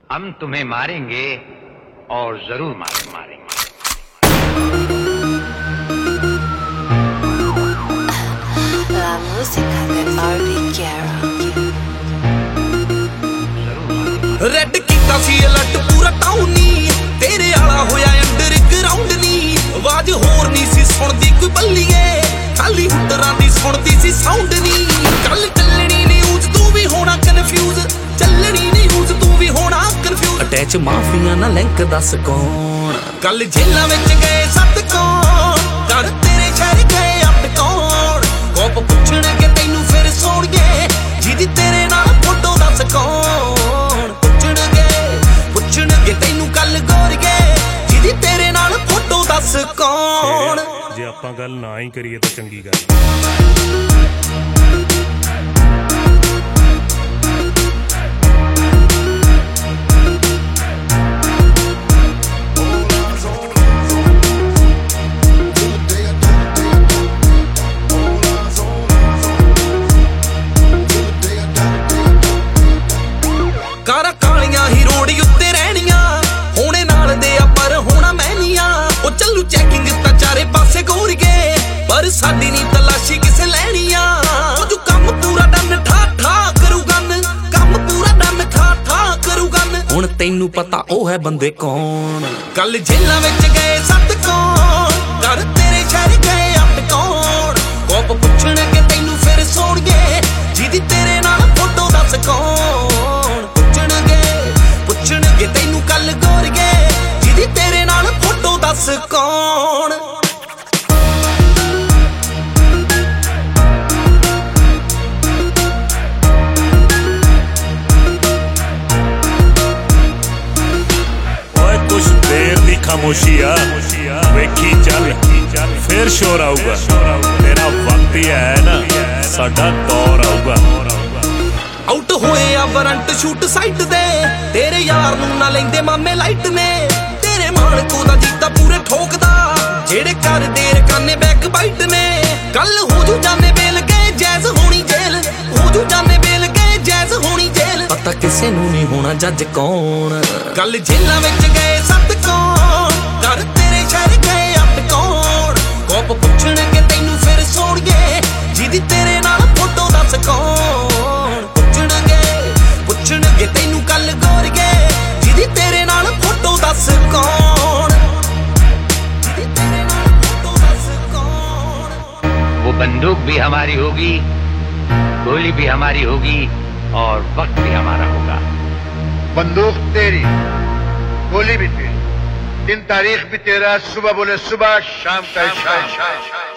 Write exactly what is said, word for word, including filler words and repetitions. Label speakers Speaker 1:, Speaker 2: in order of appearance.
Speaker 1: हम तुम्हें मारेंगे और जरूर मार मारेंगे।
Speaker 2: La música de Barbie Guerra।
Speaker 3: Raid कीता सी अलर्ट पूरा टाउन नी, तेरे आला होया अंडर ग्राउंड नी। आवाज होर नी सी सुनदी कोई बल्लीए, खाली हुंडरां दी सुनदी सी साउंड नी। कल चलनी न्यूज़ तू भी होना कन्फ्यूज, चलनी न्यूज़ तू भी होना कन्फ्यूज। अटैच माफिया ना लिंक दस कौन, कल जेलां विच गए सत कौन, कर तेरे शहर गए अट कौन। कोप पुछणगे तैनू फिर सोणगे, जिहदी तेरे नाल फोटो दस कौन। पुछणगे पुछणगे तैनू कल गोरगे, जिहदी तेरे नाल फोटो दस कौन।
Speaker 4: जे आपां गल ना ही करिए तो चंगी गल।
Speaker 3: कारा कालियां ही रोड उत्ते रहनियां, होने नाल दे आ पर होना मैनियां। ओ चलू चैकिंग तां चारे पासे घूर गए, पर साडी नी तलाशी किसे लैनियां। ओ जो कम पूरा डन ठा ठा करू गन, कम पूरा डन ठा ठा करू गन। हुण तैनू पता ओ है बंदे कौन, कल जेलां विच गए सत कौन, कर तेरे शहर गए अट कौन। कोप पुछणगे तैनू फिर सोणगे, जिहदी तेरे नाल फोटो दस कौन। पुछणगे तैनू कल गोरगे, जिहदी तेरे नाल फोटो दस कौन।
Speaker 4: ओए कुछ देर दी खामोशी आ, वेखी चल फिर शोर आऊगा। तेरा वक्त ही है ना, साडा दौर आऊगा।
Speaker 3: आउट होए आ वारंट शूट साइट दे, तेरे यार नू ना लेंदे मामे लाइट ने। तेरे मानको दा जीता पूरे ठोकदा, जेड़े कर देर काने बैक बाइट ने। कल हो जू जाने बेल गए जैज होनी जेल, हो जू जाने बेल गए जैज होनी जेल। पता किसे नू नहीं होना जज कौन, कल जेलां विच गए सत कौन, कर तेरे शहर गए अट कौन। कोप पुछणगे तैनू फिर सोणगे, जिहदी तेरे नाल फोटो दस कौन। पुछणगे तैनू कल गोरगे, जिहदी तेरे नाल फोटो दस कौन। जिहदी तेरे नाल फोटो दस कौन।
Speaker 1: वो बंदूक भी हमारी होगी, गोली भी हमारी होगी, और वक्त भी हमारा होगा।
Speaker 5: बंदूक तेरी, गोली भी तेरी, दिन तारीख भी तेरा, सुबह बोले सुबह, शाम का शाम।